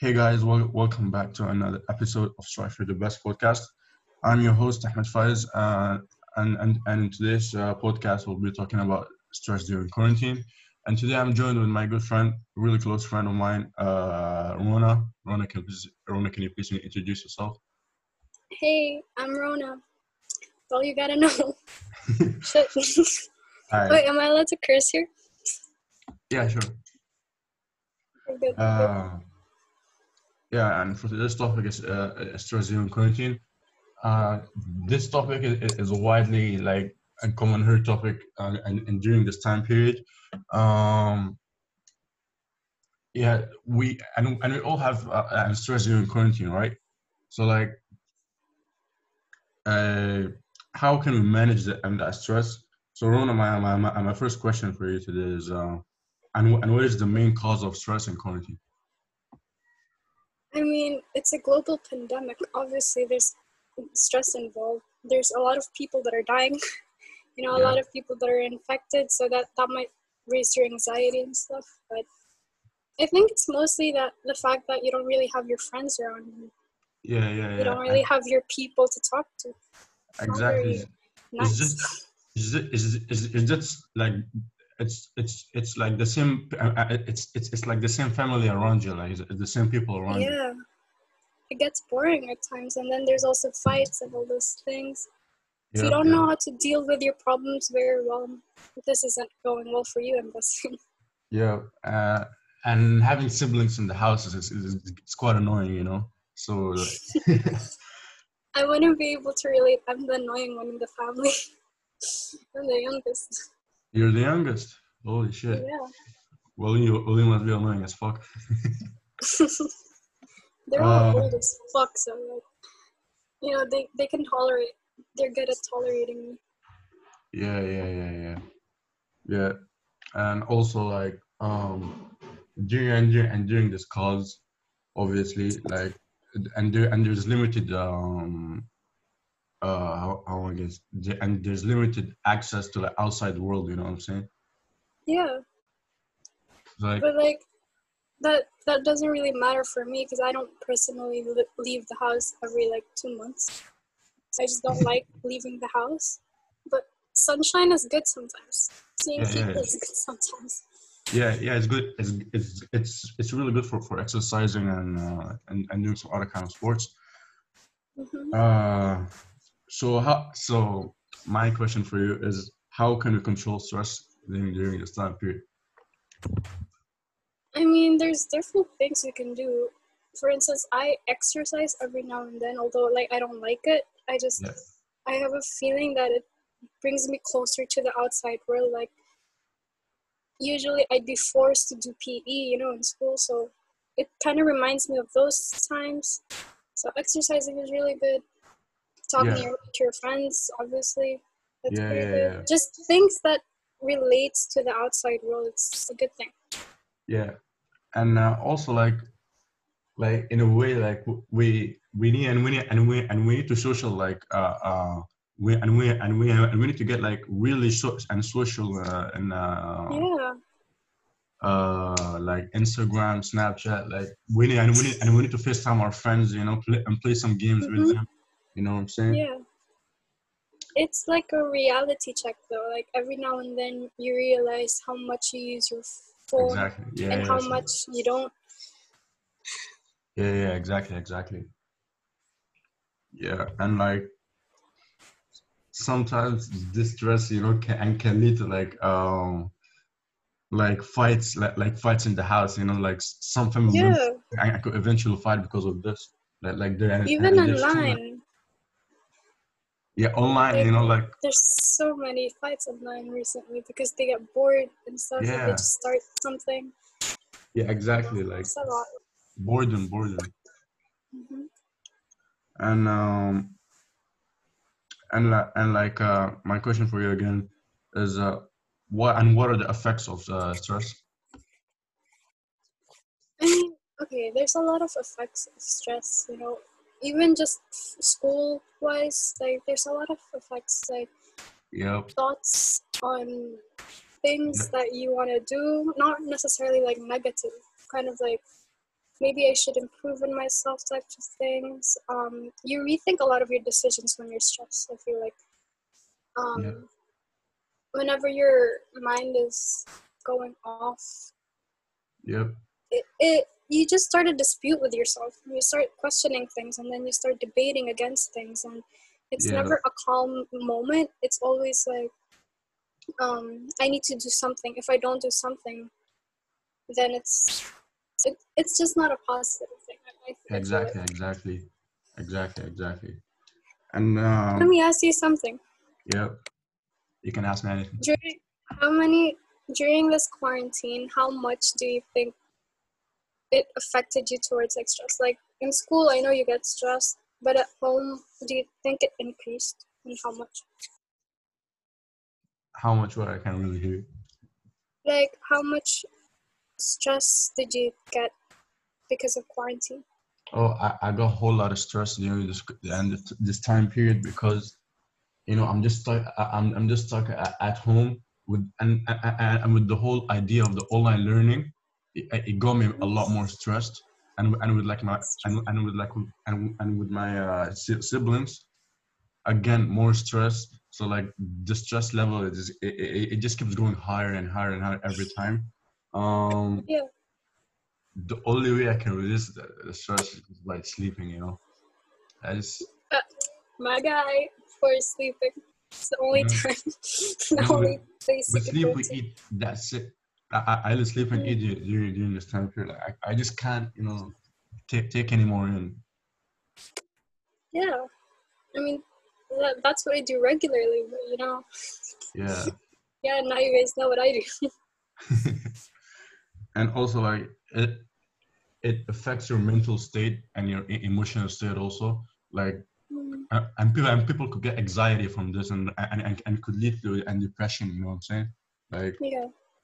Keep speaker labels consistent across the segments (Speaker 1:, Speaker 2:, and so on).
Speaker 1: Hey guys, welcome back to another episode of Strive for the Best podcast. I'm your host Ahmed Faiz, and in today's podcast we'll be talking about stress during quarantine. And today I'm joined with my good friend, really close friend of mine, Rona. Rona, can you please introduce yourself?
Speaker 2: Hey, I'm Rona. That's all you gotta know. Shit.
Speaker 1: Hi.
Speaker 2: Wait, am I allowed to curse here?
Speaker 1: Yeah, sure.
Speaker 2: Good.
Speaker 1: Yeah, and for today's topic is stress during quarantine. Uh, this topic is a widely a common heard topic, and during this time period. Um, yeah, we all have stress during quarantine, right? So uh, how can we manage that stress? So Rona, my first question for you today is, and what is the main cause of stress in quarantine?
Speaker 2: I mean, it's a global pandemic. Obviously, there's stress involved. There's a lot of people that are dying. A
Speaker 1: Yeah,
Speaker 2: lot of people that are infected, so that might raise your anxiety and stuff. But I think it's mostly that the fact that you don't really have your friends around you. You don't
Speaker 1: yeah.
Speaker 2: really have your people to talk to. It's not
Speaker 1: Exactly.
Speaker 2: very
Speaker 1: Is
Speaker 2: nice.
Speaker 1: just is just like it's like the same it's like the same family around you, like it's the same people around you.
Speaker 2: Yeah, it gets boring at times, and then there's also fights and all those things. If you
Speaker 1: Yep,
Speaker 2: don't
Speaker 1: yep.
Speaker 2: know how to deal with your problems very well, this isn't going well for you, I'm guessing.
Speaker 1: Yeah. And having siblings in the house is it's quite annoying, you know. So
Speaker 2: I wouldn't be able to relate. I'm the annoying one in the family. I'm the youngest.
Speaker 1: you're the youngest. Holy shit.
Speaker 2: Yeah.
Speaker 1: Well, you must be annoying as fuck.
Speaker 2: They're all
Speaker 1: Uh,
Speaker 2: old as fuck, so they can tolerate. They're good at tolerating me.
Speaker 1: yeah. And also during this cause, obviously, there's limited how I guess and there's limited access to the outside world, you know what I'm saying?
Speaker 2: Yeah,
Speaker 1: Like,
Speaker 2: but that doesn't really matter for me because I don't personally leave the house every 2 months. I just don't like leaving the house. But sunshine is good sometimes. Seeing
Speaker 1: yeah,
Speaker 2: people is good sometimes.
Speaker 1: it's good. It's really good for exercising and doing some other kind of sports.
Speaker 2: Hmm.
Speaker 1: Uh, so my question for you is, how can we control stress during this time period?
Speaker 2: I mean, there's different things you can do. For instance, I exercise every now and then, although I don't like it.
Speaker 1: Yeah,
Speaker 2: I have a feeling that it brings me closer to the outside world. Like usually I'd be forced to do PE, in school, so it kind of reminds me of those times. So exercising is really good. Talking
Speaker 1: yeah,
Speaker 2: to your friends, obviously, that's
Speaker 1: yeah,
Speaker 2: pretty
Speaker 1: yeah,
Speaker 2: good.
Speaker 1: yeah,
Speaker 2: Just things that relates to the outside world, it's a good thing.
Speaker 1: yeah. And also in a way, we need and we need to social we need to get really social and
Speaker 2: Yeah.
Speaker 1: like Instagram, Snapchat. Like we need to FaceTime our friends, you know, play some games with
Speaker 2: Mm-hmm.
Speaker 1: them. You know what I'm saying?
Speaker 2: Yeah. It's like a reality check though. Like every now and then you realize how much you use your phone
Speaker 1: Exactly. Yeah,
Speaker 2: and
Speaker 1: yeah.
Speaker 2: how
Speaker 1: So,
Speaker 2: much you don't.
Speaker 1: yeah. Exactly. Yeah, and sometimes this stress, you know, can lead to fights, fights in the house. You know, some family members
Speaker 2: Yeah.
Speaker 1: I could eventually fight because of this. There
Speaker 2: Even
Speaker 1: and there's too much.
Speaker 2: online.
Speaker 1: Yeah, online.
Speaker 2: Like
Speaker 1: You know,
Speaker 2: there's so many fights online recently because they get bored and stuff and they
Speaker 1: yeah,
Speaker 2: just start something.
Speaker 1: yeah, exactly.
Speaker 2: It's a lot.
Speaker 1: Boredom.
Speaker 2: Hmm.
Speaker 1: And my question for you again is what are the effects of stress?
Speaker 2: I mean, okay, there's a lot of effects of stress, even just school wise, there's a lot of effects,
Speaker 1: Yep.
Speaker 2: thoughts on
Speaker 1: Yeah.
Speaker 2: things that you want to do, not necessarily negative, kind of maybe I should improve in myself type of things. You rethink a lot of your decisions when you're stressed. I feel like
Speaker 1: Yeah.
Speaker 2: whenever your mind is going off,
Speaker 1: Yep.
Speaker 2: it you just start a dispute with yourself. You start questioning things, and then you start debating against things, and it's
Speaker 1: Yeah.
Speaker 2: never a calm moment. It's always like, I need to do something. If I don't do something, then it's just not a positive thing. I feel like.
Speaker 1: Exactly. And
Speaker 2: Let me ask you something.
Speaker 1: yeah, you can ask me anything.
Speaker 2: During how many during this quarantine, how much do you think it affected you towards like stress? Like in school, I know you get stressed, but at home, do you think it increased, and how much?
Speaker 1: How much? What I can really hear.
Speaker 2: Like how much stress did you get because of quarantine?
Speaker 1: Oh, I got a whole lot of stress during this time period because I'm just stuck. I'm just stuck at home with and with the whole idea of the online learning. It got me a lot more stressed, and with like my and with like and with my siblings, again more stress. So like the stress level it just keeps going higher and higher and higher every time. Um,
Speaker 2: Yeah,
Speaker 1: the only way I can resist the stress is by sleeping. I just
Speaker 2: uh, my guy for sleeping. It's the only
Speaker 1: you
Speaker 2: time,
Speaker 1: you
Speaker 2: the
Speaker 1: know
Speaker 2: only place
Speaker 1: with
Speaker 2: you can
Speaker 1: sleep
Speaker 2: go
Speaker 1: we
Speaker 2: to.
Speaker 1: eat. That's it. I just sleep and eat during this time period. Like, I just can't take any more in.
Speaker 2: Yeah, I mean, that's what I do regularly, but
Speaker 1: Yeah.
Speaker 2: yeah, now you guys know what I do.
Speaker 1: And also like it affects your mental state and your emotional state also. Like
Speaker 2: Mm,
Speaker 1: and people could get anxiety from this and could lead to and depression. You know what I'm saying? Like
Speaker 2: yeah,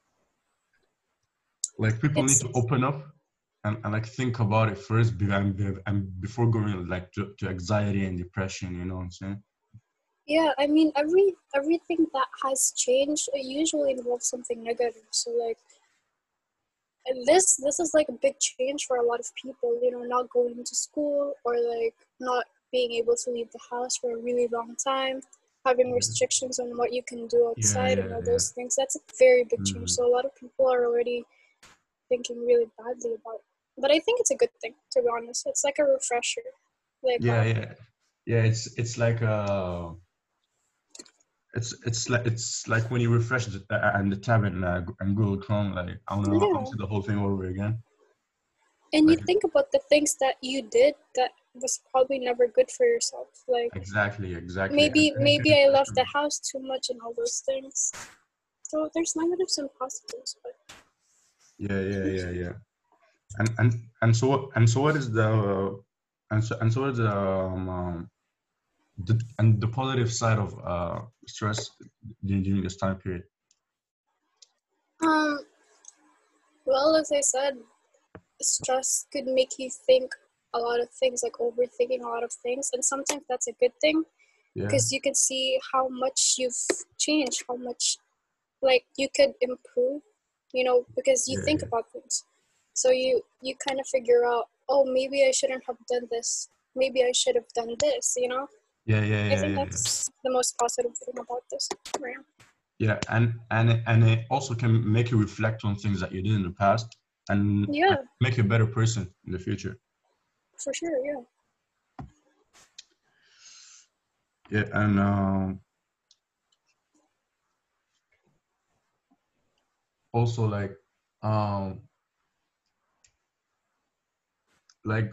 Speaker 1: like people need
Speaker 2: it's
Speaker 1: to open up and like think about it first and before going like to anxiety and depression. You know what I'm saying?
Speaker 2: yeah. I mean, everything that has changed it usually involves something negative. So like, and this is like a big change for a lot of people. Not going to school or like not being able to leave the house for a really long time, having restrictions on what you can do
Speaker 1: Yeah,
Speaker 2: outside and
Speaker 1: yeah,
Speaker 2: all
Speaker 1: yeah.
Speaker 2: those things. That's a very big change.
Speaker 1: Hmm.
Speaker 2: So a lot of people are already thinking really badly about it. But I think it's a good thing, to be honest. It's like a refresher. Like,
Speaker 1: Yeah, yeah, yeah. It's like it's like when you refresh the tab and Google Chrome. Like I want to
Speaker 2: yeah.
Speaker 1: see the whole thing over again.
Speaker 2: And you
Speaker 1: Like
Speaker 2: think about the things that you did that was probably never good for yourself. Like,
Speaker 1: exactly, and it can
Speaker 2: maybe I
Speaker 1: refresh
Speaker 2: left the
Speaker 1: them.
Speaker 2: house too much and all those things. So there's negatives and positives, but
Speaker 1: Yeah. And so what is and so what is the positive side of stress during this time period?
Speaker 2: um well, as I said, stress could make you think a lot of things, like overthinking a lot of things, and sometimes that's a good thing
Speaker 1: Yeah,
Speaker 2: because you can see how much you've changed, how much like you could improve, because you think
Speaker 1: yeah,
Speaker 2: about things. So you kind of figure out, oh, maybe I shouldn't have done this, maybe I should have done this. I think
Speaker 1: yeah.
Speaker 2: that's the most positive thing about this, right?
Speaker 1: Yeah, and it also can make you reflect on things that you did in the past and
Speaker 2: Yeah,
Speaker 1: make you a better person in the future.
Speaker 2: for sure. Yeah.
Speaker 1: Yeah, and also um like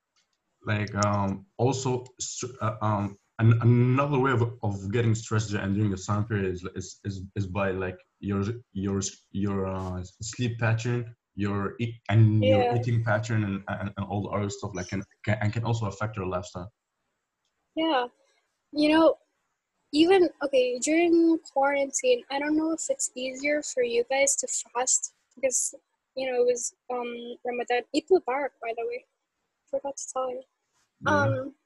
Speaker 1: also another way of getting stressed and during the time period is by like your sleep pattern, your
Speaker 2: Yeah.
Speaker 1: eating pattern and all the other stuff like can also affect your lifestyle.
Speaker 2: Yeah. You know, even okay, during quarantine, I don't know if it's easier for you guys to fast because it was Ramadan. Eid Mubarak, by the way. Forgot to tell you.
Speaker 1: Yeah,
Speaker 2: Um,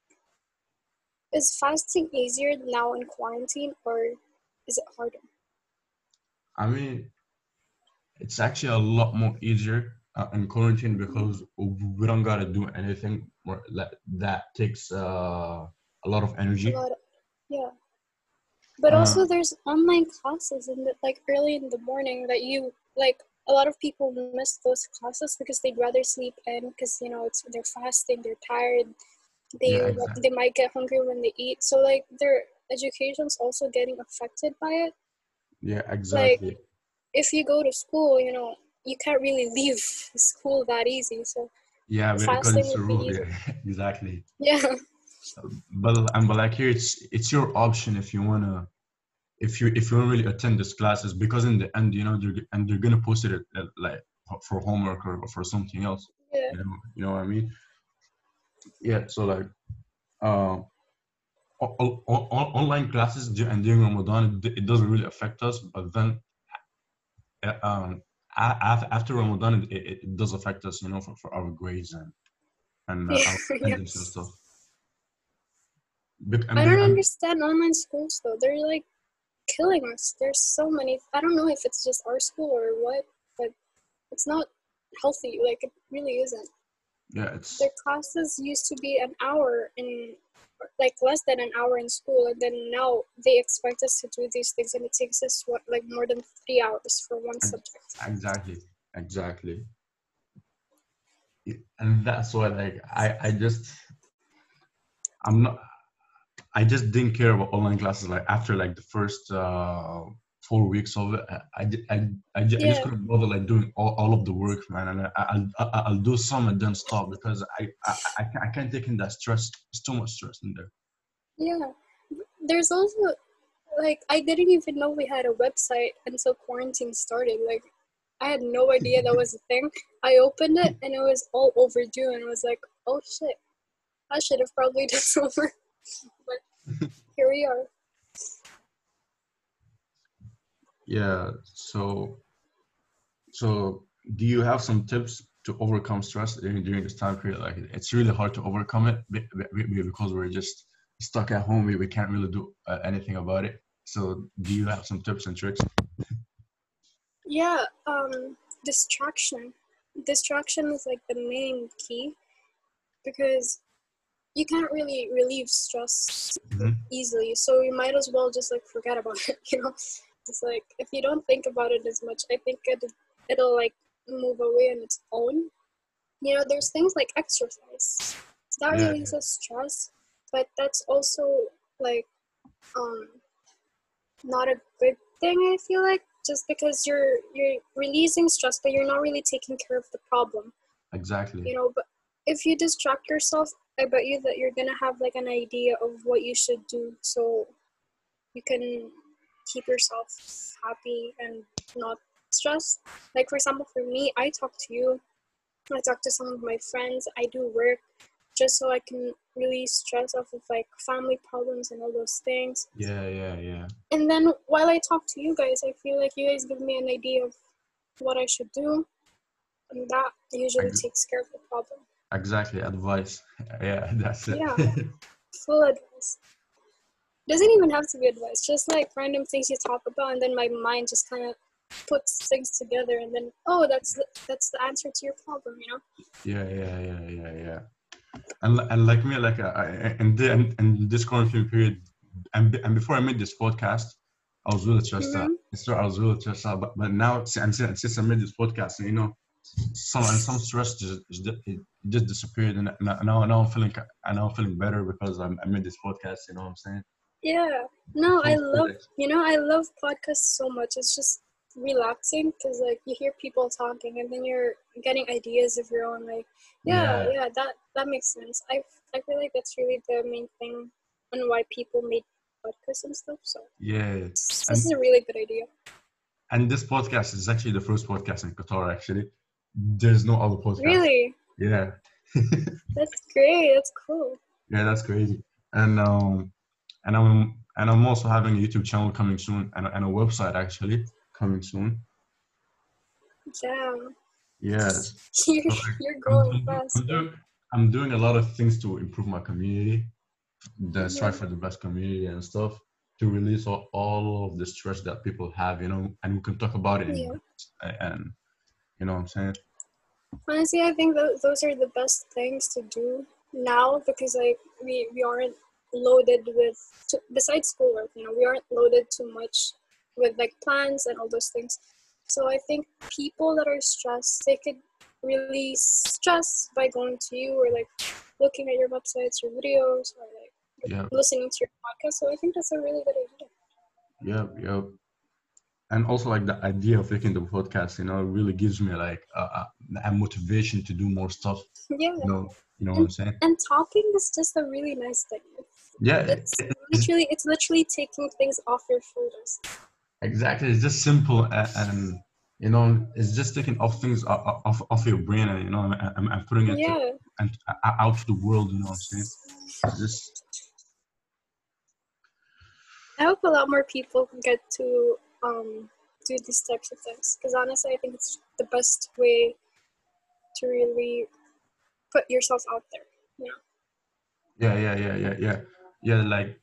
Speaker 2: is fasting easier now in quarantine, or is it harder?
Speaker 1: I mean it's actually a lot more easier in quarantine because we don't gotta do anything more that takes a lot of
Speaker 2: A
Speaker 1: energy.
Speaker 2: lot of, yeah. But
Speaker 1: Uh,
Speaker 2: also there's online classes in the, like early in the morning that you like a lot of people miss those classes because they'd rather sleep in because you know it's they're fasting, they're tired,
Speaker 1: yeah,
Speaker 2: they
Speaker 1: exactly.
Speaker 2: might get hungry when they eat. So like their education's also getting affected by it.
Speaker 1: Yeah,
Speaker 2: Like
Speaker 1: exactly.
Speaker 2: if you go to school, you know, you can't really leave school that easy. So
Speaker 1: Yeah, because
Speaker 2: fasting
Speaker 1: it's a
Speaker 2: would be
Speaker 1: rule.
Speaker 2: easy.
Speaker 1: Yeah, exactly.
Speaker 2: Yeah.
Speaker 1: But like here, it's your option if you wanna if you don't really attend these classes because in the end, they're gonna post it like for homework or for something else.
Speaker 2: Yeah.
Speaker 1: You know what I mean? Yeah. So like uh, online classes and during Ramadan, it doesn't really affect us, but then after Ramadan, it does affect us, for our grades and
Speaker 2: Yeah.
Speaker 1: our
Speaker 2: Yeah.
Speaker 1: attendance and stuff.
Speaker 2: I don't understand online schools though. They're like killing us. There's so many. I don't know if it's just our school or what, but it's not healthy. Like it really isn't.
Speaker 1: Yeah, it's
Speaker 2: Their classes used to be an hour in, like less than an hour in school, and then now they expect us to do these things, and it takes us what like more than 3 hours for one subject.
Speaker 1: exactly, exactly. And that's why like I'm not I just didn't care about online classes like after like the first 4 weeks of it. I just
Speaker 2: Yeah,
Speaker 1: couldn't bother like doing all of the work, man. And I'll do some and then stop because I can't take in that stress. It's too much stress in there.
Speaker 2: yeah. There's also like I didn't even know we had a website until quarantine started. Like I had no idea that was a thing. I opened it and it was all overdue, and I was like, oh shit, I should have probably done some work. But here we are.
Speaker 1: Yeah. So do you have some tips to overcome stress during this time period? Like it's really hard to overcome it because we're just stuck at home. We can't really do anything about it. So do you have some tips and tricks?
Speaker 2: Yeah, distraction. Distraction is like the main key because you can't really relieve stress
Speaker 1: Hmm.
Speaker 2: easily. So you might as well just like forget about it, you know? It's like if you don't think about it as much, I think it'll like move away on its own. You know, there's things like exercise. That
Speaker 1: Yeah,
Speaker 2: releases stress, but that's also like um not a good thing, I feel like, just because you're releasing stress but you're not really taking care of the problem,
Speaker 1: exactly.
Speaker 2: you know. But if you distract yourself, I bet you that you're gonna have like an idea of what you should do so you can keep yourself happy and not stressed. Like for example, for me, I talk to you, I talk to some of my friends, I do work just so I can release stress off of like family problems and all those things.
Speaker 1: Yeah, yeah, yeah.
Speaker 2: And then while I talk to you guys, I feel like you guys give me an idea of what I should do, and that usually
Speaker 1: Ex-
Speaker 2: takes care of the problem.
Speaker 1: Exactly. Advice. Yeah, that's it.
Speaker 2: Yeah, full advice. Doesn't even have to be advice, just like random things you talk about, and then my mind just kind of puts things together, and then oh, that's the answer to your problem, you know?
Speaker 1: Yeah, yeah, yeah, yeah, yeah. And like me, like in this quarantine period, and before I made this podcast, I was really stressed out.
Speaker 2: Mm-hmm.
Speaker 1: So I was really stressed out. But now, since I made this podcast, some stress it just disappeared, and now I'm feeling better because I made this podcast. You know what I'm saying?
Speaker 2: Yeah. No,
Speaker 1: Feels good.
Speaker 2: I love podcasts so much. It's just relaxing because like you hear people talking and then you're getting ideas of your own. Like, yeah,
Speaker 1: Yeah,
Speaker 2: yeah, that makes sense. I feel like that's really the main thing on why people made podcasts and stuff. So
Speaker 1: yeah.
Speaker 2: this is
Speaker 1: And
Speaker 2: a really good idea.
Speaker 1: and this podcast is actually the first podcast in Qatar. Actually, there's no other podcast.
Speaker 2: Really,
Speaker 1: Yeah,
Speaker 2: that's great. That's cool.
Speaker 1: yeah, that's crazy. And I'm also having a YouTube channel coming soon and a website actually coming soon.
Speaker 2: Damn,
Speaker 1: Yes.
Speaker 2: you're
Speaker 1: So like,
Speaker 2: you're
Speaker 1: I'm
Speaker 2: growing
Speaker 1: I'm, do-
Speaker 2: fast,
Speaker 1: I'm
Speaker 2: bro.
Speaker 1: doing I'm doing a lot of things to improve my community, the strive
Speaker 2: Hmm.
Speaker 1: for the best community and stuff, to release all of the stress that people have, and we can talk about it
Speaker 2: Yeah.
Speaker 1: and you know what I'm saying?
Speaker 2: Honestly, I think those are the best things to do now because like we aren't loaded with besides schoolwork. We aren't loaded too much with like plans and all those things. So I think people that are stressed, they could really stress by going to you or like looking at your websites or videos or like
Speaker 1: Yeah,
Speaker 2: listening to your podcast. So I think that's a really good idea.
Speaker 1: yeah, yeah. And also like the idea of making the podcast, really gives me like a motivation to do more stuff.
Speaker 2: Yeah,
Speaker 1: You know what
Speaker 2: and
Speaker 1: I'm saying?
Speaker 2: and talking is just a really nice thing.
Speaker 1: Yeah,
Speaker 2: It's literally taking things off your shoulders.
Speaker 1: exactly. It's just simple and it's just taking off things off your brain and and putting it
Speaker 2: Yeah,
Speaker 1: and out to the world. You know what I'm saying? It's just
Speaker 2: I hope a lot more people get to do these types of things because honestly, I think it's the best way to really put yourself out there. Yeah.
Speaker 1: yeah.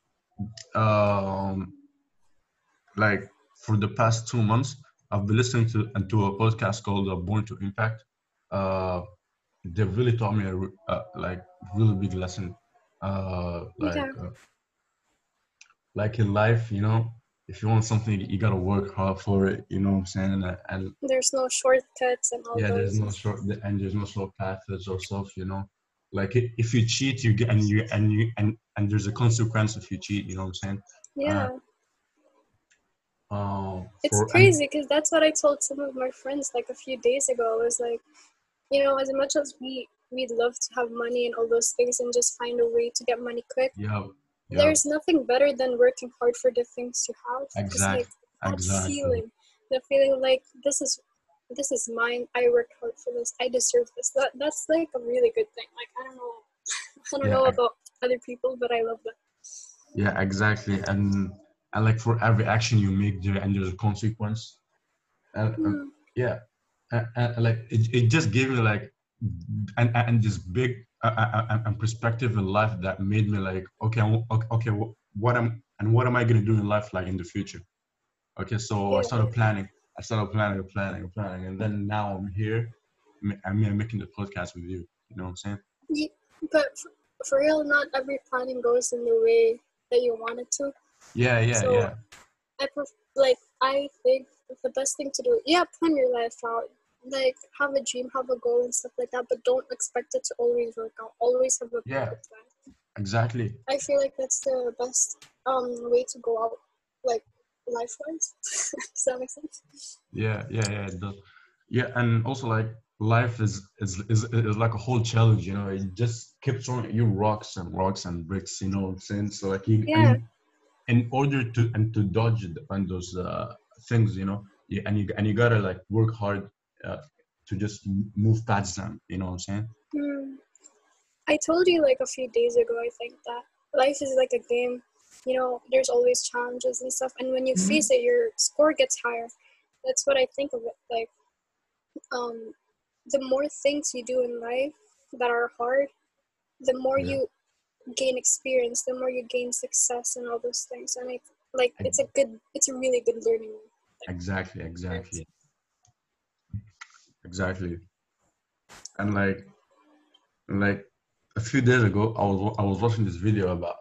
Speaker 1: Um, like for the past 2 months, I've been listening to a podcast called Born to Impact. Uh, they really taught me like really big lesson. Uh, like
Speaker 2: Yeah.
Speaker 1: uh, like in life, if you want something, you gotta work hard for it. You know what I'm saying? And
Speaker 2: There's no shortcuts and all
Speaker 1: yeah,
Speaker 2: those.
Speaker 1: there's no short paths or stuff. Like if you cheat, you get and there's a consequence if you cheat. You know what I'm saying? Uh,
Speaker 2: Yeah. It's
Speaker 1: for and
Speaker 2: crazy because that's what I told some of my friends like a few days ago. I was like, as much as we'd love to have money and all those things and just find a way to get money quick,
Speaker 1: yeah, yeah,
Speaker 2: there's nothing better than working hard for the things you have. Because like
Speaker 1: exactly,
Speaker 2: that
Speaker 1: exactly.
Speaker 2: feeling, the feeling like this is mine. I worked hard for this. I deserve this. That's like a really good thing. Like I don't know, I don't
Speaker 1: Yeah,
Speaker 2: know about other people, but I love that.
Speaker 1: yeah, exactly. And like for every action you make, there's a consequence. And
Speaker 2: Mm,
Speaker 1: yeah, and like it just gave me like and this big and perspective in life that made me like okay, okay, what am I gonna do in life like in the future? Okay, so I
Speaker 2: yeah.
Speaker 1: started planning. I started planning, and then now I'm here. I'm making the podcast with you. You know what I'm saying?
Speaker 2: Ye- but for real, not every planning goes in the way that you want it to.
Speaker 1: Yeah, yeah,
Speaker 2: So
Speaker 1: yeah.
Speaker 2: I think the best thing to do, yeah, plan your life out. Like have a dream, have a goal and stuff like that, but don't expect it to always work out. Always have a
Speaker 1: Yeah,
Speaker 2: backup plan.
Speaker 1: exactly.
Speaker 2: I feel like that's the best way to go out, like life wise. Does that make sense?
Speaker 1: Yeah, it does. Yeah, and also like life is like a whole challenge, it just keeps throwing at you rocks and bricks, you know what I'm saying? So like
Speaker 2: Yeah,
Speaker 1: in order to dodge on those things, and you gotta like work hard uh, to just move past them, you know what I'm saying?
Speaker 2: mm. I told you like a few days ago, I think that life is like a game. There's always challenges and stuff, and when you face it, your score gets higher. That's what I think of it. Like, um, the more things you do in life that are hard, the more
Speaker 1: Yeah,
Speaker 2: you gain experience, the more you gain success and all those things. And
Speaker 1: ex-
Speaker 2: it's a really good learning
Speaker 1: exactly,
Speaker 2: experience.
Speaker 1: exactly. And like a few days ago, I was watching this video about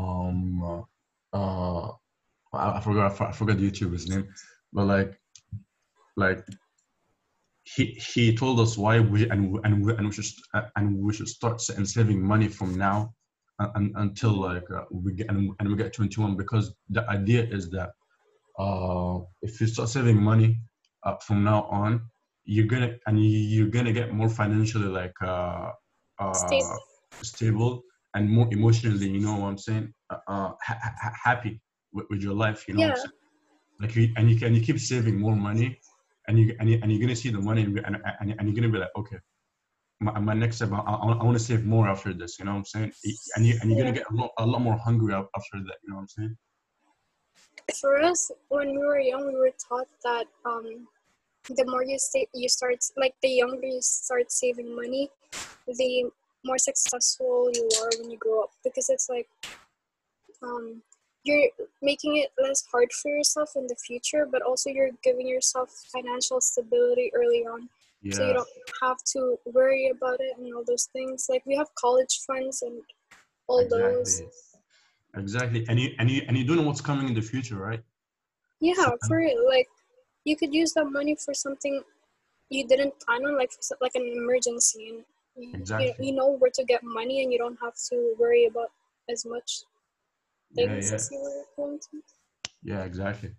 Speaker 1: I forgot the YouTuber's name, but like he told us why we should start saving money from now until
Speaker 2: Mm,
Speaker 1: like we get 21, because the idea is that if you start saving money from now on, you're gonna get more financially like uh,
Speaker 2: stable.
Speaker 1: stable and more emotionally, you know what I'm saying, happy with your life, you know what I'm
Speaker 2: Yeah,
Speaker 1: saying? Like you keep saving more money, and you're gonna see the money, and you're gonna be like, okay, my next step, I want to save more after this, you know what I'm saying? And you're gonna
Speaker 2: yeah.
Speaker 1: get a lot more hungry after that, you know what I'm saying?
Speaker 2: For us, when we were young, we were taught that the more you start, like the younger you start saving money, the more successful you are when you grow up. Because it's like um, you're making it less hard for yourself in the future, but also you're giving yourself financial stability early on. so you
Speaker 1: Yeah,
Speaker 2: don't have to worry about it and all those things. Like we have college funds and all those.
Speaker 1: exactly. Exactly. And you don't know what's coming in the future, right? So
Speaker 2: Yeah, for it, like you could use that money for something you didn't plan on, like like an emergency, and
Speaker 1: exactly.
Speaker 2: you know where to get money, and you don't have to worry about as much
Speaker 1: Yeah,
Speaker 2: things
Speaker 1: yeah.
Speaker 2: as you were going to.
Speaker 1: Yeah, exactly.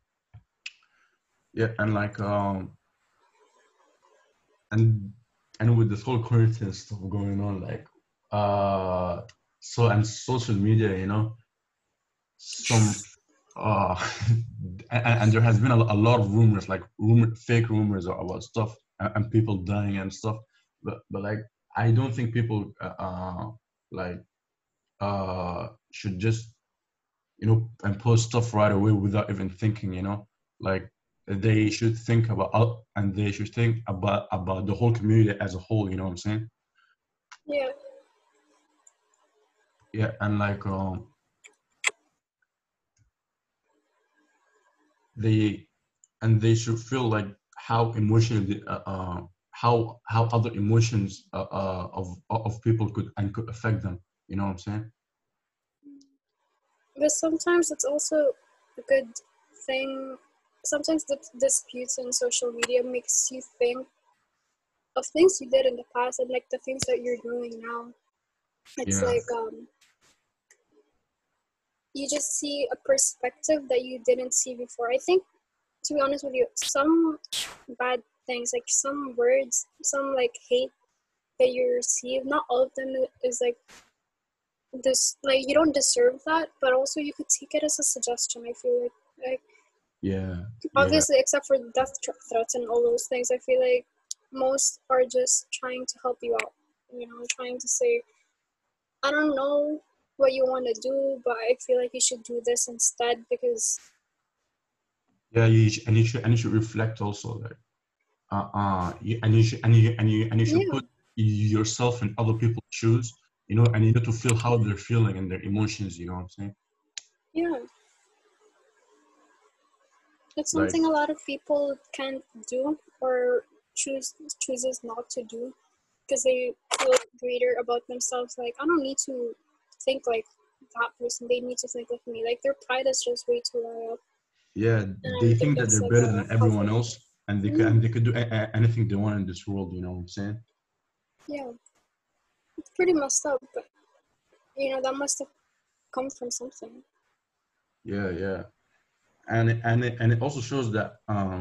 Speaker 1: Yeah, and like and and with this whole quarantine stuff going on, like uh so and social media, some uh and there has been a lot of rumors, like fake rumors about stuff, and people dying and stuff, but like I don't think people like should just and post stuff right away without even thinking, like they should think about and they should think about the whole community as a whole, you know what I'm saying?
Speaker 2: Yeah,
Speaker 1: Yeah, and like they they should feel like how emotionally how other emotions of people could affect them, you know what I'm saying?
Speaker 2: but sometimes it's also a good thing. Sometimes the disputes on social media makes you think of things you did in the past and like the things that you're doing now. It's
Speaker 1: Yeah,
Speaker 2: like you just see a perspective that you didn't see before. I think, to be honest with you, some bad things, like some words, some like hate that you receive, not all of them is like this, like you don't deserve that, but also you could take it as a suggestion. I feel like
Speaker 1: yeah, yeah,
Speaker 2: obviously, except for death threats and all those things, I feel like most are just trying to help you out. Trying to say, I don't know what you want to do, but I feel like you should do this instead because
Speaker 1: yeah. And you should reflect also, like and you should and you should
Speaker 2: yeah,
Speaker 1: put yourself in other people's shoes, and you need to feel how they're feeling and their emotions, you know what I'm saying?
Speaker 2: yeah. It's
Speaker 1: Like,
Speaker 2: something a lot of people can't do or chooses not to do because they feel greater about themselves. Like I don't need to think like that person. They need to think like me. Like their pride is just way too high up,
Speaker 1: yeah,
Speaker 2: and I
Speaker 1: they
Speaker 2: don't think
Speaker 1: think that
Speaker 2: that's
Speaker 1: they're
Speaker 2: like
Speaker 1: better
Speaker 2: a
Speaker 1: than everyone
Speaker 2: healthy.
Speaker 1: else, and
Speaker 2: Mm,
Speaker 1: they could do anything they want in this world, you know what I'm saying?
Speaker 2: yeah, it's pretty messed up, but that must have come from something.
Speaker 1: Yeah, yeah. And it also shows that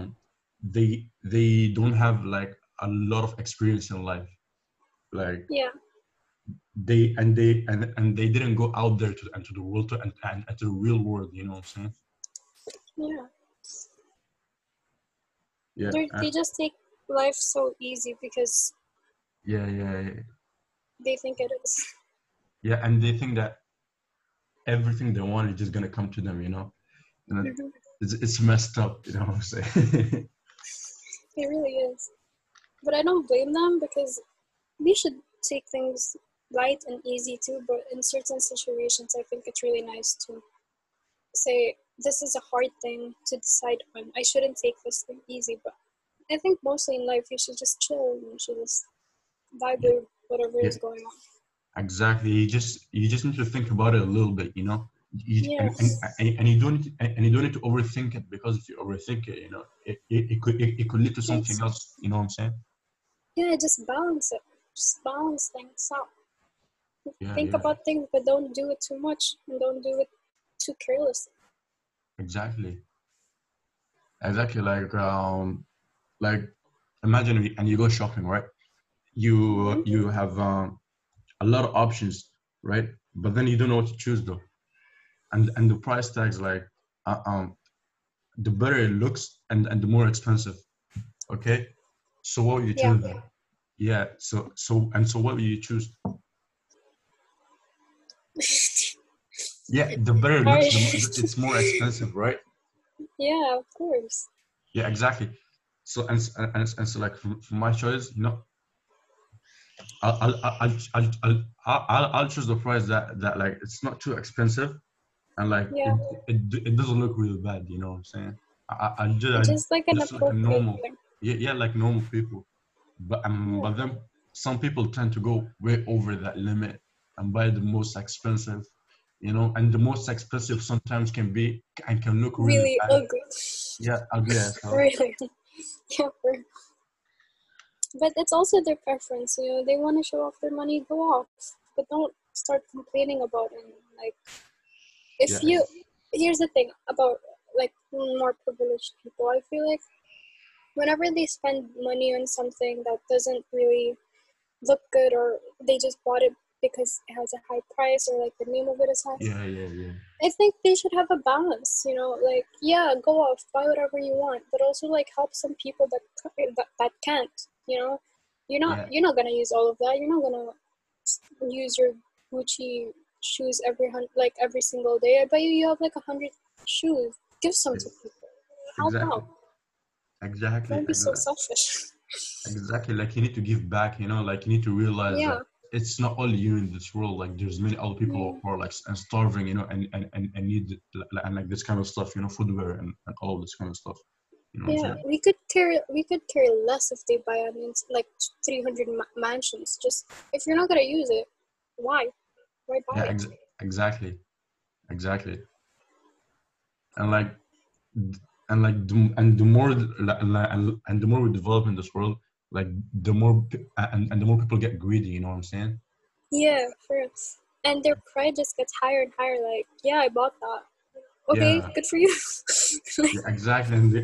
Speaker 1: they don't have like a lot of experience in life, like
Speaker 2: Yeah,
Speaker 1: and they didn't go out there to into the world and to the real world, you know what I'm saying?
Speaker 2: yeah.
Speaker 1: Yeah,
Speaker 2: They just take life so easy because
Speaker 1: yeah, yeah, yeah,
Speaker 2: they think it is.
Speaker 1: yeah, and they think that everything they want is just gonna come to them, and
Speaker 2: Mhm.
Speaker 1: it's messed up, you know what I'm saying?
Speaker 2: It really is. But I don't blame them because we should take things light and easy too. But in certain situations, I think it's really nice to say, this is a hard thing to decide on. I shouldn't take this thing easy. But I think mostly in life, you should just chill and you should just vibe
Speaker 1: Yeah,
Speaker 2: with whatever
Speaker 1: yeah,
Speaker 2: is going on.
Speaker 1: exactly. You just need to think about it a little bit, you,
Speaker 2: Yeah,
Speaker 1: and you don't need to overthink it, because if you overthink it, it could lead to something
Speaker 2: it's,
Speaker 1: else, you know what I'm saying?
Speaker 2: yeah, just balance it. Just balance things out.
Speaker 1: Yeah,
Speaker 2: Think
Speaker 1: yeah,
Speaker 2: about things, but don't do it too much and don't do it too carelessly.
Speaker 1: exactly, exactly. Like imagine and you go shopping, right? You
Speaker 2: Mm-hmm.
Speaker 1: you have a lot of options, right? But then you don't know what to choose though, and the price tags, like uh, um the better it looks and the more expensive. Okay, so what will you
Speaker 2: Yeah.
Speaker 1: choose then? Yeah, so what will you choose? Yeah, the better it looks, it's more expensive, right?
Speaker 2: Yeah, of course.
Speaker 1: Yeah, exactly. So and so, like for my choice, I'll choose the price that like it's not too expensive, and like
Speaker 2: Yeah,
Speaker 1: it doesn't look really bad, you know what I'm saying? I
Speaker 2: just like an
Speaker 1: just like a
Speaker 2: appropriate
Speaker 1: normal,
Speaker 2: thing.
Speaker 1: yeah, yeah, like normal people.
Speaker 2: Yeah.
Speaker 1: but then some people tend to go way over that limit and buy the most expensive, you know, and the most expensive sometimes can be and can look really
Speaker 2: Really
Speaker 1: bad.
Speaker 2: ugly.
Speaker 1: Yeah, ugly as hell.
Speaker 2: Really. Yeah. But it's also their preference. You know, they want to show off their money, go off, but don't start complaining about it. Like, if
Speaker 1: Yeah,
Speaker 2: you, here's the thing about like more privileged people. I feel like whenever they spend money on something that doesn't really look good, or they just bought it because it has a high price, or like the name of it is high,
Speaker 1: yeah.
Speaker 2: I think they should have a balance, you know, like, yeah, go off, buy whatever you want, but also like help some people that can't, you know.
Speaker 1: Yeah,
Speaker 2: You're not gonna use all of that. You're not gonna use your Gucci shoes like every single day. I bet you have like 100 shoes. Give some
Speaker 1: yeah,
Speaker 2: to people. Help
Speaker 1: exactly,
Speaker 2: out.
Speaker 1: exactly,
Speaker 2: Don't be so selfish.
Speaker 1: exactly. Like you need to give back, you know, like you need to realize that
Speaker 2: Yeah.
Speaker 1: it's not only you in this world. Like there's many other people
Speaker 2: Mm.
Speaker 1: who are like starving, you know, and need and like this kind of stuff, you know, footwear and all of this kind of stuff. You know what I'm
Speaker 2: Yeah,
Speaker 1: saying?
Speaker 2: we could care less if they buy like 300 mansions. Just if you're not gonna use it, why? Why buy
Speaker 1: Yeah,
Speaker 2: it?
Speaker 1: exactly, exactly. And like and the more and the more we develop in this world, like the more and the more people get greedy. You know what I'm saying?
Speaker 2: Yeah, first. And their pride just gets higher and higher. Like, yeah, I bought that. Okay,
Speaker 1: Yeah.
Speaker 2: good for you. Like,
Speaker 1: Yeah, exactly, and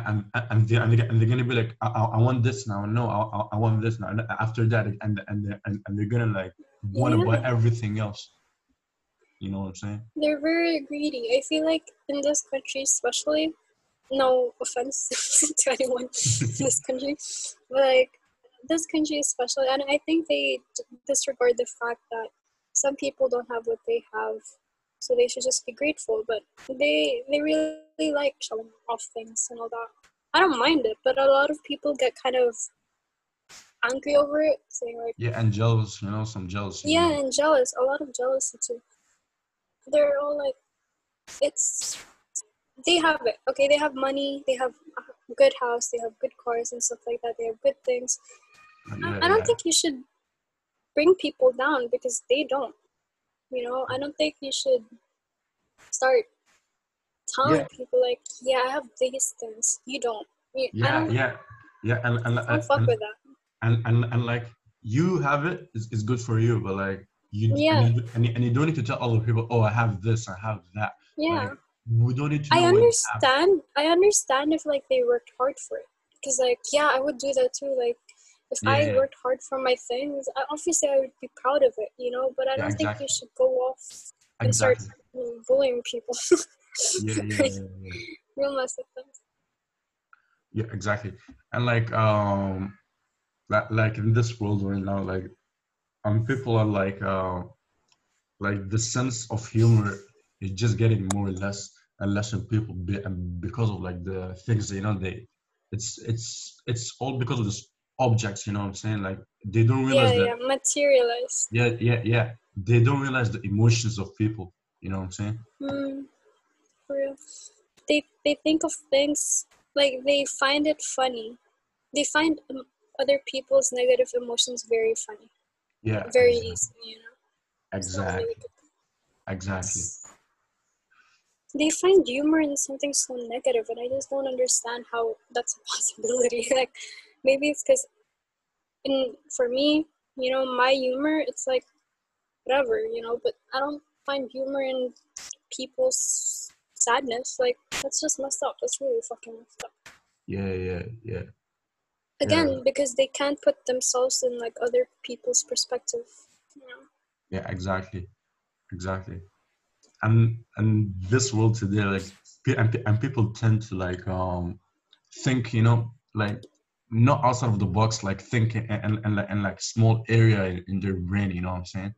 Speaker 1: and they're gonna be like, I want this now. No, I want this now. And after that, and they're gonna like want to buy
Speaker 2: yeah,
Speaker 1: everything else. You know what I'm saying?
Speaker 2: they're very greedy. I feel like in this country, especially, no offense to anyone in this country, but like this country especially, and I think they disregard the fact that some people don't have what they have, so they should just be grateful. But they really like showing off things and all that. I don't mind it, but a lot of people get kind of angry over it, saying like,
Speaker 1: Yeah, and jealous. You know, some jealousy. You
Speaker 2: yeah,
Speaker 1: know.
Speaker 2: and jealous. A lot of jealousy too. They're all like, it's they have it. Okay, they have money, they have a good house, they have good cars and stuff like that. They have good things.
Speaker 1: Yeah,
Speaker 2: I don't
Speaker 1: yeah,
Speaker 2: think you should bring people down because they don't. You know, I don't think you should start telling
Speaker 1: yeah,
Speaker 2: people like, yeah, I have these things. You don't. I
Speaker 1: yeah, yeah, yeah,
Speaker 2: don't fuck with that.
Speaker 1: and like you have it is good for you, but like
Speaker 2: Yeah,
Speaker 1: and you don't need to tell other people, oh, I have this, I have that.
Speaker 2: yeah.
Speaker 1: Like we don't need to
Speaker 2: I
Speaker 1: know what you have.
Speaker 2: understand. I understand if like they worked hard for it, because like, yeah, I would do that too. Like, if
Speaker 1: Yeah,
Speaker 2: I
Speaker 1: yeah,
Speaker 2: worked hard for my things, obviously I would be proud of it, you know. But I
Speaker 1: yeah,
Speaker 2: don't think you
Speaker 1: exactly,
Speaker 2: should go off and start
Speaker 1: exactly.
Speaker 2: bullying people.
Speaker 1: Yeah, yeah,
Speaker 2: Like,
Speaker 1: yeah, yeah.
Speaker 2: real messed up things.
Speaker 1: Yeah, exactly. And like in this world right now, people are like the sense of humor is just getting more or less and less in people and because of like the things, you know, it's all because of this objects, you know what I'm saying? Like they don't
Speaker 2: Yeah,
Speaker 1: realize that.
Speaker 2: yeah, materialized.
Speaker 1: Yeah, they don't realize the emotions of people, you know what I'm saying?
Speaker 2: Mm, for real. They think of things like they find it funny. They find other people's negative emotions very funny,
Speaker 1: Yeah,
Speaker 2: very easily. You know, it's not really
Speaker 1: exactly,
Speaker 2: good.
Speaker 1: exactly.
Speaker 2: They find humor in something so negative, and I just don't understand how that's a possibility. Like, maybe it's because, for me, you know, my humor, it's like whatever, you know. But I don't find humor in people's sadness. Like, that's just messed up. That's really fucking messed up.
Speaker 1: Yeah, yeah,
Speaker 2: Again, because they can't put themselves in like other people's perspective. You know?
Speaker 1: yeah, exactly. And this world today, like and people tend to like think, you know, like not outside of the box, like think and like small area in their brain, you know what I'm saying?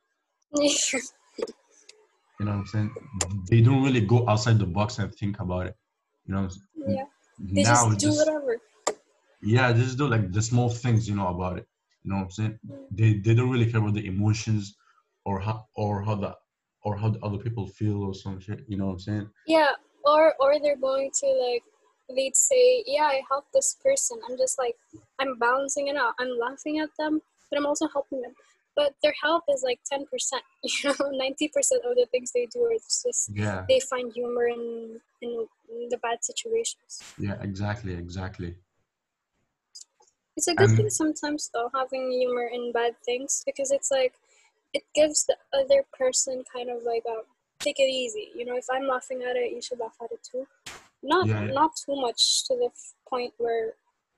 Speaker 1: You know what I'm saying? They don't really go outside the box and think about it, you know.
Speaker 2: Yeah, they
Speaker 1: Now
Speaker 2: just
Speaker 1: it's
Speaker 2: do
Speaker 1: just,
Speaker 2: whatever.
Speaker 1: yeah, just do like the small things, you know, about it, you know what I'm saying? They don't really care about the emotions or how the or how the other people feel or some shit, you know what I'm saying?
Speaker 2: Yeah, or they're going to like, they'd say, yeah, I helped this person. I'm just like, I'm balancing it out. I'm laughing at them, but I'm also helping them. But their help is like 10%. 90% of the things they do is just
Speaker 1: Yeah.
Speaker 2: they find humor in the bad situations.
Speaker 1: Yeah. Exactly.
Speaker 2: It's a good thing
Speaker 1: And
Speaker 2: sometimes though, having humor in bad things, because it's like it gives the other person kind of like a take it easy. If I'm laughing at it, you should laugh at it too. Not
Speaker 1: yeah,
Speaker 2: not too much to the point where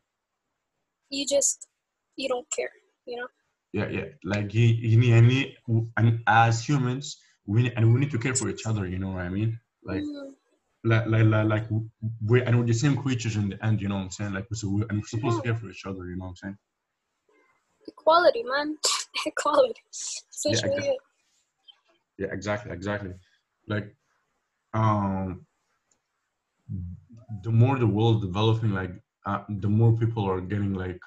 Speaker 2: you don't care. You know.
Speaker 1: yeah. Like and as humans, we need to care for each other. You know what I mean? Like
Speaker 2: Mm,
Speaker 1: like we're the same creatures in the end. You know what I'm saying? Like and we're supposed to care
Speaker 2: yeah.
Speaker 1: for each other. You know what I'm saying?
Speaker 2: Equality, man. Equality. That's
Speaker 1: Yeah.
Speaker 2: literally it.
Speaker 1: Yeah. Exactly. Like um, the more the world developing, like the more people are getting like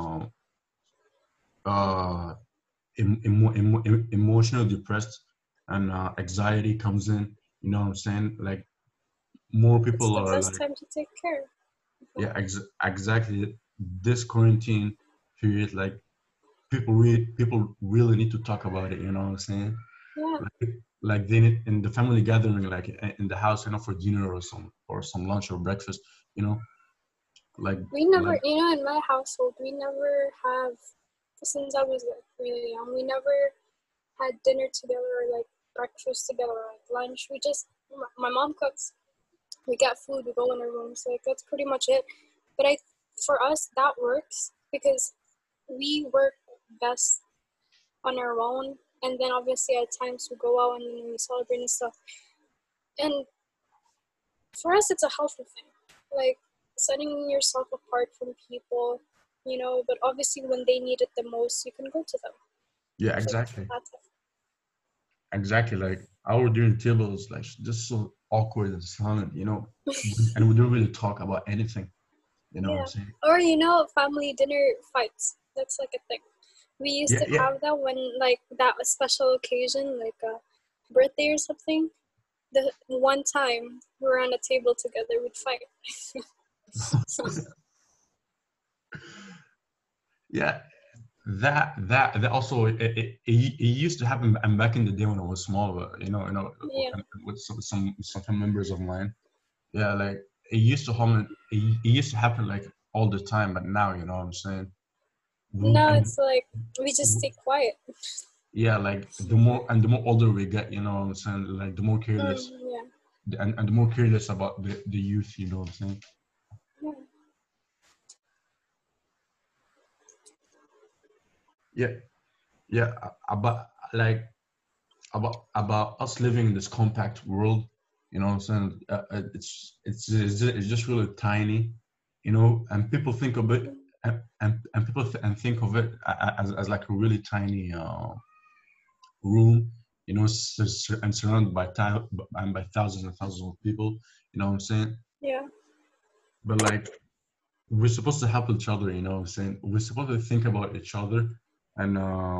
Speaker 1: uh emotional depressed, and anxiety comes in. You know what I'm saying? Like more
Speaker 2: It's
Speaker 1: people
Speaker 2: the
Speaker 1: are
Speaker 2: best
Speaker 1: like,
Speaker 2: time to take care.
Speaker 1: yeah, exactly. This quarantine period, like people really need to talk about it. You know what I'm saying?
Speaker 2: Yeah.
Speaker 1: Like they need in the family gathering, like in the house, for dinner or some lunch or breakfast. You know, like
Speaker 2: We never,
Speaker 1: like
Speaker 2: in my household, we never have, since I was like really young, we never had dinner together or like breakfast together or like lunch. We just, my mom cooks, we get food, we go in our rooms. Like that's pretty much it. But for us, that works because we work best on our own. And then obviously at times we go out and then we celebrate and stuff. And for us, it's a healthy thing. Like setting yourself apart from people, but obviously when they need it the most, you can go to them.
Speaker 1: yeah,
Speaker 2: So
Speaker 1: exactly.
Speaker 2: that's it.
Speaker 1: Exactly, like our dinner table is like just so awkward and silent, and we don't really talk about anything. You know what I'm
Speaker 2: Yeah.
Speaker 1: saying?
Speaker 2: Or, family dinner fights. That's like a thing. We used
Speaker 1: Yeah,
Speaker 2: to
Speaker 1: yeah.
Speaker 2: have that when, like, that a special occasion, like a birthday or something. The one time we were on a table together, we'd fight.
Speaker 1: Yeah, that also it used to happen, and back in the day when I was small,
Speaker 2: Yeah.
Speaker 1: with some family members of mine. Yeah, like it used to happen like all the time, but now you know what I'm saying.
Speaker 2: Now
Speaker 1: And
Speaker 2: it's like we just stay quiet.
Speaker 1: yeah, like the more older we get, you know what I'm saying. Like the more careless,
Speaker 2: Yeah.
Speaker 1: and the more careless about the youth, you know what I'm saying.
Speaker 2: Yeah.
Speaker 1: Yeah, yeah. About like about us living in this compact world, you know what I'm saying. It's just really tiny, and people think of it, and people think of it as like a really tiny room, and surrounded by thousands and thousands of people. You know what I'm saying?
Speaker 2: Yeah.
Speaker 1: But like we're supposed to help each other. You know what I'm saying? We're supposed to think about each other, and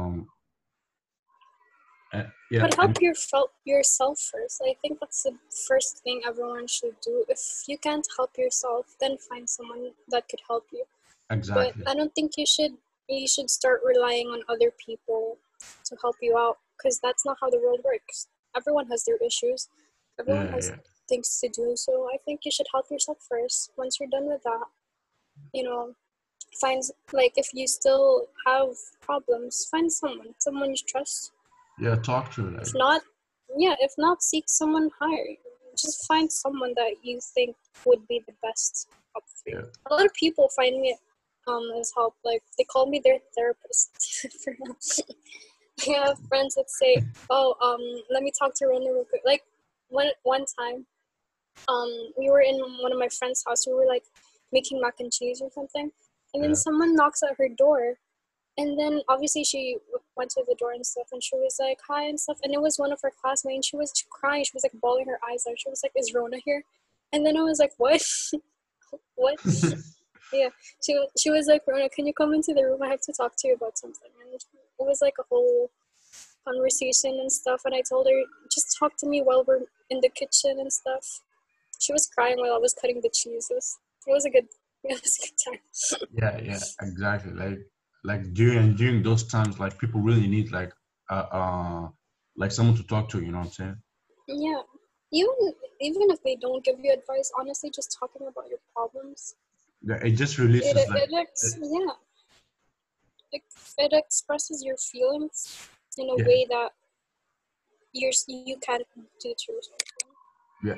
Speaker 1: yeah,
Speaker 2: But help
Speaker 1: and
Speaker 2: yourself first. I think that's the first thing everyone should do. If you can't help yourself, then find someone that could help you. But
Speaker 1: exactly.
Speaker 2: I don't think you should start relying on other people to help you out, because that's not how the world works. Everyone has their issues. Everyone
Speaker 1: Yeah,
Speaker 2: has
Speaker 1: yeah,
Speaker 2: things to do. So I think you should help yourself first. Once you're done with that, you know, find, like, if you still have problems, find someone you trust.
Speaker 1: yeah. Talk to
Speaker 2: If
Speaker 1: like
Speaker 2: not, yeah, if not, seek someone higher. Just find someone that you think would be the best help for you.
Speaker 1: yeah.
Speaker 2: A lot of people find me as help. Like they call me their therapist. For now. I have friends that say, "Oh, let me talk to Rona real quick." Like one time, we were in one of my friend's house. We were like making mac and cheese or something, and then
Speaker 1: Yeah.
Speaker 2: someone knocks at her door, and then obviously she went to the door and stuff, and she was like, "Hi," and stuff. And it was one of her classmates, and she was crying. She was like bawling her eyes out. She was like, "Is Rona here?" And then I was like, "What?" What? Yeah. She was like, "Rona, can you come into the room? I have to talk to you about something." And it was like a whole conversation and stuff. And I told her, "Just talk to me while we're in the kitchen and stuff." She was crying while I was cutting the cheese. It was a good. it was a good time.
Speaker 1: Yeah, exactly. Like during those times, like people really need like someone to talk to. You know what I'm saying?
Speaker 2: Yeah. Even if they don't give you advice, honestly, just talking about your problems,
Speaker 1: Yeah, it just releases like
Speaker 2: yeah, it expresses your feelings in a
Speaker 1: yeah,
Speaker 2: way that you can't do to yourself.
Speaker 1: yeah,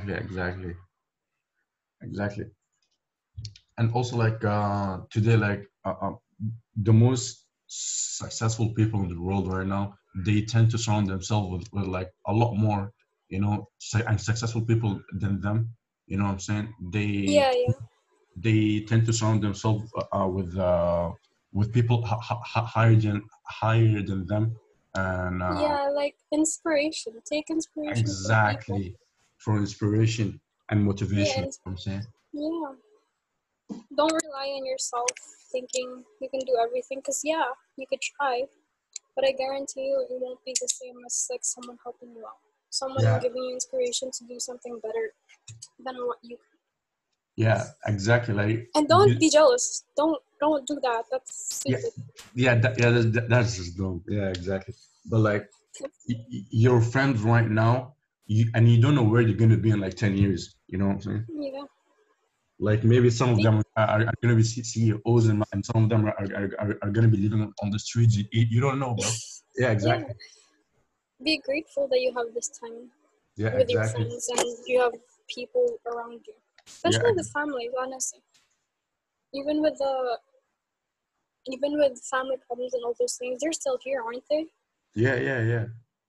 Speaker 1: exactly. And also like today, like the most successful people in the world right now, they tend to surround themselves with like a lot more, and successful people than them. You know what I'm saying?
Speaker 2: Yeah, yeah,
Speaker 1: They tend to surround themselves with people higher than them, and
Speaker 2: yeah. Like inspiration. Take inspiration from people.
Speaker 1: exactly for inspiration and
Speaker 2: Yeah,
Speaker 1: motivation. You
Speaker 2: and
Speaker 1: know what I'm saying?
Speaker 2: yeah. Don't rely on yourself thinking you can do everything. Cause yeah, you could try, but I guarantee you, it won't be the same as like someone helping you out, someone
Speaker 1: Yeah,
Speaker 2: giving you inspiration to do something better than what you.
Speaker 1: yeah, exactly. Like
Speaker 2: And don't be jealous. Don't do that. That's
Speaker 1: yeah,
Speaker 2: stupid.
Speaker 1: that's just dumb. Yeah, exactly. But like your friends right now, you don't know where you're gonna be in like 10 years. You know what I'm saying?
Speaker 2: Yeah.
Speaker 1: Like maybe some of
Speaker 2: Be,
Speaker 1: them are gonna be CEOs, and some of them are gonna be living on the streets. You don't know, bro. Yeah,
Speaker 2: yeah.
Speaker 1: exactly.
Speaker 2: Be grateful that you have this time
Speaker 1: Yeah,
Speaker 2: with your
Speaker 1: exactly.
Speaker 2: friends and you have people around you,
Speaker 1: Yeah,
Speaker 2: especially the family. Honestly, even with the even with family problems and all those things, they're still here, aren't they?
Speaker 1: yeah.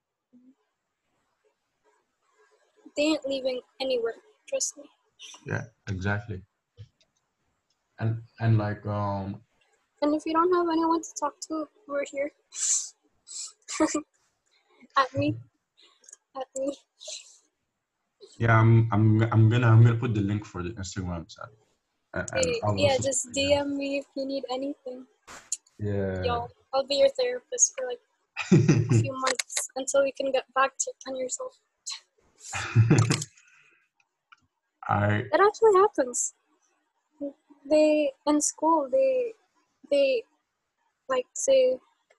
Speaker 2: They ain't leaving anywhere. Trust me.
Speaker 1: Yeah, exactly. And like
Speaker 2: And if you don't have anyone to talk to, we're here. At me, at me.
Speaker 1: yeah, I'm gonna put the link for the Instagram chat, and
Speaker 2: Hey,
Speaker 1: I'll
Speaker 2: yeah,
Speaker 1: also
Speaker 2: just
Speaker 1: yeah.
Speaker 2: DM me if you need anything.
Speaker 1: Yeah.
Speaker 2: Yo, I'll be your therapist for like a few months until you can get back to on yourself.
Speaker 1: I
Speaker 2: It actually happens. They in school they like say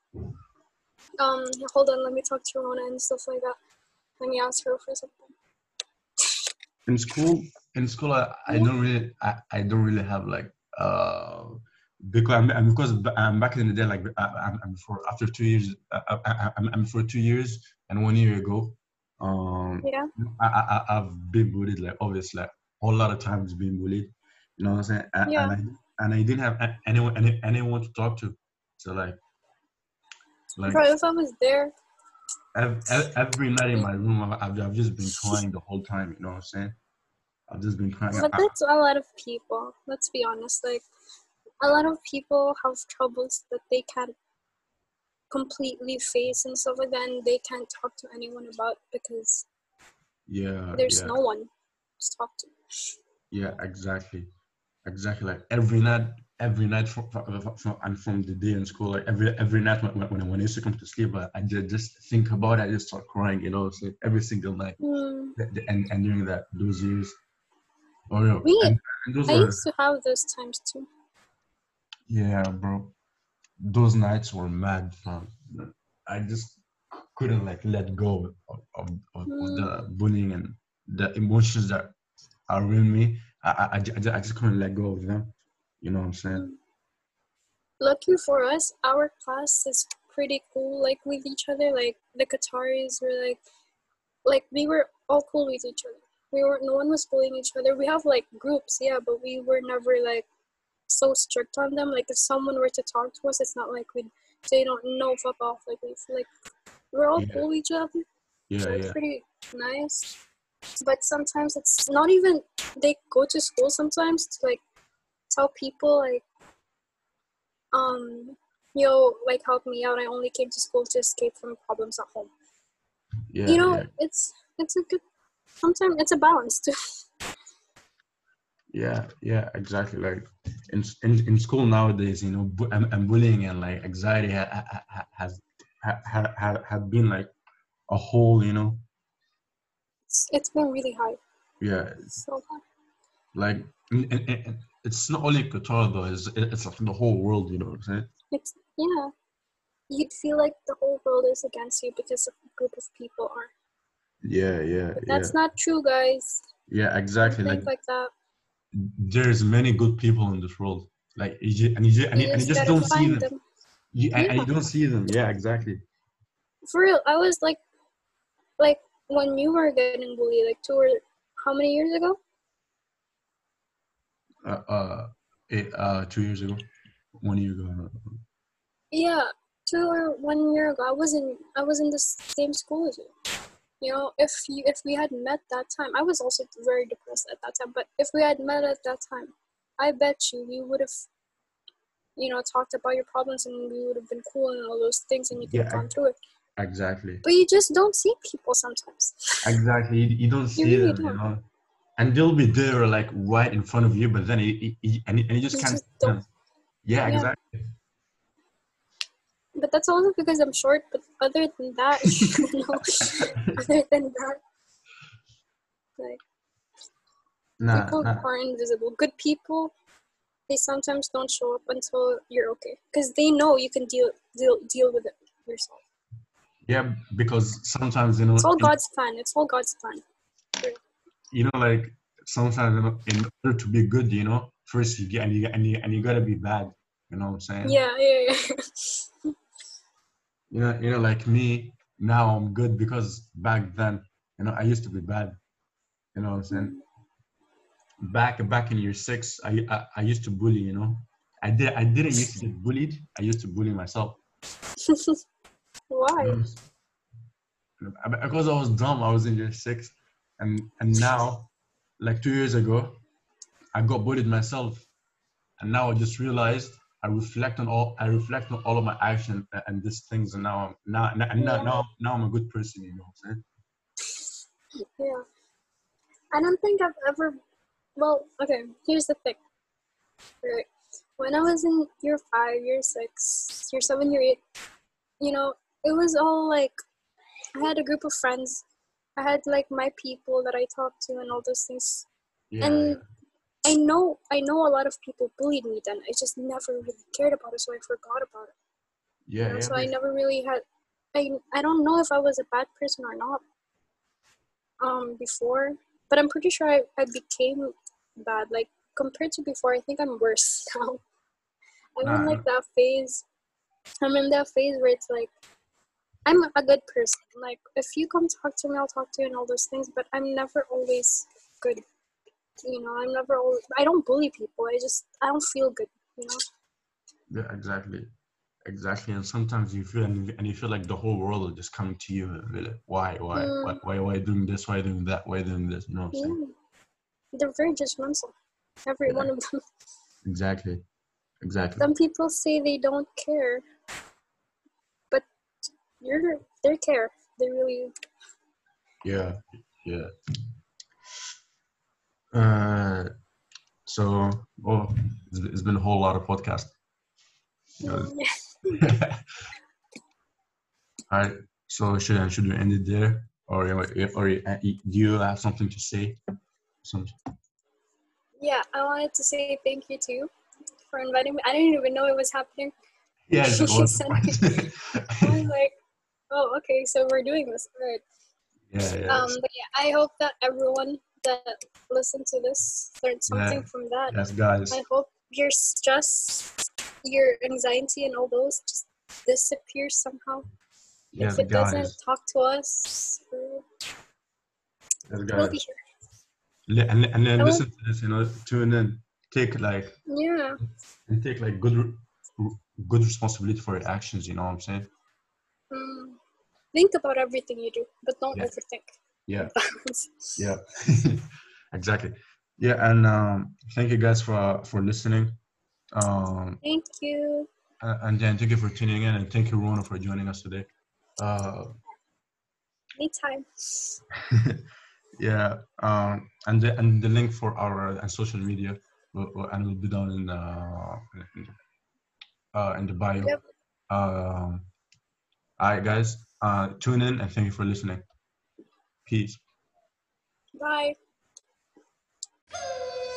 Speaker 2: hold on, let me talk to Rona and stuff like that. Let me ask her for something.
Speaker 1: in school in school I
Speaker 2: Yeah,
Speaker 1: I don't really have like because I'm back in the day, like I'm for after 2 years I'm for 2 years and 1 year ago um
Speaker 2: yeah,
Speaker 1: I've been bullied, like obviously like a whole lot of times being bullied, you know what I'm saying,
Speaker 2: yeah.
Speaker 1: and I didn't have anyone to talk to, so like
Speaker 2: Bro, if I was there,
Speaker 1: every night in my room I've just been crying the whole time, you know what I'm saying. I've just been crying.
Speaker 2: but that's a lot of people. Let's be honest. Like a lot of people have troubles that they can't completely face and stuff like that, and they can't talk to anyone about because
Speaker 1: Yeah,
Speaker 2: there's
Speaker 1: yeah,
Speaker 2: no one to talk to.
Speaker 1: yeah, exactly. Like every night and from the day in school, like every night when I used to come to sleep, I just think about it, I just start crying, you know. So every single night,
Speaker 2: Hmm.
Speaker 1: and during those years, oh no,
Speaker 2: Me,
Speaker 1: and those
Speaker 2: I
Speaker 1: were
Speaker 2: used to have those times too.
Speaker 1: yeah, bro. Those nights were mad fun. I just couldn't like let go of
Speaker 2: Hmm.
Speaker 1: the bullying and the emotions that are in me. I just couldn't let go of them. You know what I'm saying?
Speaker 2: Lucky for us, our class is pretty cool. Like with each other, like the Qataris were like we were all cool with each other. We were no one was bullying each other. We have like groups, yeah, but we were never like so strict on them. Like if someone were to talk to us, it's not like we'd say don't no fuck off. Like we're all
Speaker 1: Yeah,
Speaker 2: cool with each other. We're
Speaker 1: yeah.
Speaker 2: pretty nice. But sometimes it's not even they go to school sometimes to like tell people like um yo like help me out. I only came to school to escape from problems at home. You know,
Speaker 1: Yeah.
Speaker 2: it's a good sometimes it's a balance too.
Speaker 1: Yeah, exactly. Like in school nowadays, and bullying and like anxiety has have been like a whole,
Speaker 2: It's been really high.
Speaker 1: yeah,
Speaker 2: So
Speaker 1: like it's not only Qatar though. It's like the whole world. You know what I'm saying?
Speaker 2: It's yeah. You'd feel like the whole world is against you because a group of people are.
Speaker 1: Yeah.
Speaker 2: But that's not true, guys.
Speaker 1: Yeah,
Speaker 2: Don't
Speaker 1: exactly. Like
Speaker 2: think like that.
Speaker 1: there's many good people in this world. Like
Speaker 2: You
Speaker 1: and you
Speaker 2: just
Speaker 1: just
Speaker 2: gotta
Speaker 1: don't see
Speaker 2: find
Speaker 1: them.
Speaker 2: them.
Speaker 1: And you
Speaker 2: Yeah,
Speaker 1: don't see them. Yeah, exactly.
Speaker 2: for real. I was like when you were getting bullied, like how many years ago?
Speaker 1: Uh, uh, 2 years ago, 1 year ago.
Speaker 2: Yeah, 2 or 1 year ago. I was in the same school as you. You know, if we had met that time, I was also very depressed at that time. But if we had met at that time, I bet you we would have, talked about your problems and we would have been cool and all those things, and you could have
Speaker 1: Yeah,
Speaker 2: gone through it.
Speaker 1: exactly.
Speaker 2: But you just don't see people sometimes.
Speaker 1: Exactly. You don't
Speaker 2: You
Speaker 1: see
Speaker 2: really
Speaker 1: them, you
Speaker 2: don't.
Speaker 1: know, and they'll be there like right in front of you, but then and you just
Speaker 2: You
Speaker 1: can't
Speaker 2: just
Speaker 1: see
Speaker 2: don't.
Speaker 1: them. Yeah,
Speaker 2: Yeah.
Speaker 1: exactly.
Speaker 2: But that's also because I'm short. But other than that, other than that, like
Speaker 1: Nah,
Speaker 2: people
Speaker 1: nah.
Speaker 2: are invisible. Good people, they sometimes don't show up until you're okay, because they know you can deal with it yourself.
Speaker 1: Yeah, because sometimes
Speaker 2: It's all God's plan. It's all God's plan.
Speaker 1: like sometimes in order to be good, first you get and you gotta be bad. You know what I'm saying?
Speaker 2: Yeah.
Speaker 1: Like me now I'm good because back then, I used to be bad. You know what I'm saying? Back in year six, I used to bully. I didn't used to get bullied. I used to bully myself. You
Speaker 2: Why?
Speaker 1: know, because I was dumb. I was in year six, and now, like 2 years ago, I got bullied myself, and now I just realized I reflect on all of my action and these things, and
Speaker 2: Yeah.
Speaker 1: now I'm a good person. You know what I'm saying?
Speaker 2: Yeah. I don't think I've ever. Well, okay. Here's the thing. Right. When I was in year 5, year 6, year 7, year 8, it was all like I had a group of friends. I had like my people that I talked to and all those things.
Speaker 1: Yeah,
Speaker 2: And I know a lot of people bullied me then. I just never really cared about it, so I forgot about it.
Speaker 1: yeah.
Speaker 2: So I never really had. I don't know if I was a bad person or not. Before, but I'm pretty sure I became bad. Like compared to before, I think I'm worse now. I'm in
Speaker 1: Nah,
Speaker 2: like that phase. I'm in that phase where it's like I'm a good person. Like if you come talk to me, I'll talk to you and all those things. But I'm never always good. I'm never always. I don't bully people. I don't feel good.
Speaker 1: yeah, exactly. And sometimes you feel and you feel like the whole world is just coming to you. And be like,
Speaker 2: Mm,
Speaker 1: why doing this? Why doing that? Why doing this? You know what I'm saying?
Speaker 2: yeah, they're very judgmental. Every
Speaker 1: Yeah,
Speaker 2: one of them.
Speaker 1: exactly.
Speaker 2: Some people say they don't care, but they care. They really.
Speaker 1: Yeah, yeah. Uh, so, it's been a whole lot of podcast. You know.
Speaker 2: Yeah.
Speaker 1: All right. So should we end it there, or do you have something to say? Some.
Speaker 2: Yeah, I wanted to say thank you too for inviting me. I didn't even know it was happening.
Speaker 1: Yes,
Speaker 2: You
Speaker 1: it was.
Speaker 2: sent me. I was like, oh, okay, so we're doing this. All right.
Speaker 1: Yes.
Speaker 2: But yeah, I hope that everyone that listened to this learned
Speaker 1: Yeah.
Speaker 2: something from that.
Speaker 1: Yes, guys.
Speaker 2: I hope your stress, your anxiety, and all those just disappear somehow. If
Speaker 1: Yes,
Speaker 2: it doesn't,
Speaker 1: guys.
Speaker 2: talk to us.
Speaker 1: Yes,
Speaker 2: We'll be
Speaker 1: guys.
Speaker 2: here.
Speaker 1: And then
Speaker 2: Oh,
Speaker 1: listen to this. Tune in. Take like
Speaker 2: yeah.
Speaker 1: and take like good responsibility for your actions. You know what I'm saying?
Speaker 2: Mm. Think about everything you do, but don't
Speaker 1: Yeah.
Speaker 2: overthink.
Speaker 1: Yeah. Yeah. Exactly. Yeah, and thank you guys for listening. Um,
Speaker 2: Thank you.
Speaker 1: and then thank you for tuning in, and thank you, Rona, for joining us today. Uh,
Speaker 2: Anytime.
Speaker 1: yeah, and the link for our social media will be down in the bio.
Speaker 2: Yep.
Speaker 1: All right, guys, tune in and thank you for listening. Peace.
Speaker 2: Bye.